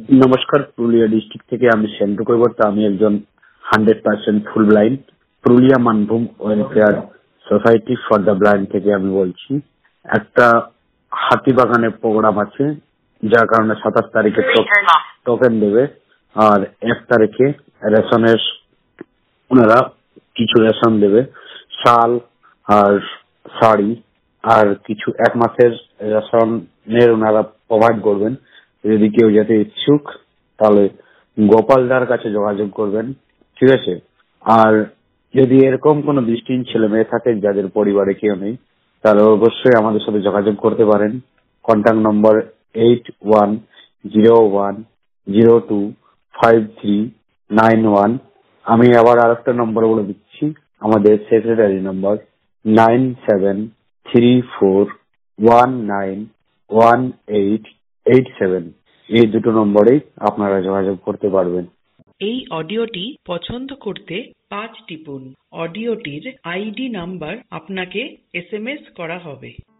নমস্কার, পুরুলিয়া ডিস্ট্রিক্ট থেকে আমি সেন্টু কৈবর্ত। আমি একজন 100% full blind. Purulia Manbhum welfare society for the blind থেকে আমি বলছি। একটা হাতিবাগানের প্রোগ্রাম আছে, যার কারণে 27 তারিখে টোকেন দেবে, আর 1 তারিখে রেশনের ওনারা কিছু রেশন দেবে, শাল আর শাড়ি আর কিছু 1 মাসের রেশনের ওনারা প্রোভাইড করবেন। যদি কেউ যেতে ইচ্ছুক তাহলে গোপালদার কাছে যোগাযোগ করবেন, ঠিক আছে? আর যদি এরকম কোনো দৃষ্টিহীন ছেলে মেয়ে থাকে যাদের পরিবারে কেউ নেই, তাহলে অবশ্যই আমাদের সাথে যোগাযোগ করতে পারেন। Contact number 8101025391। আমি আবার আরেকটা নম্বর বলে দিচ্ছি, আমাদের সেক্রেটারি নম্বর 9734191887। এই দুটো নম্বরেই আপনারা যোগাযোগ করতে পারবেন। এই অডিওটি পছন্দ করতে 5 টিপুন। অডিওটির আইডি নাম্বার আপনাকে SMS করা হবে।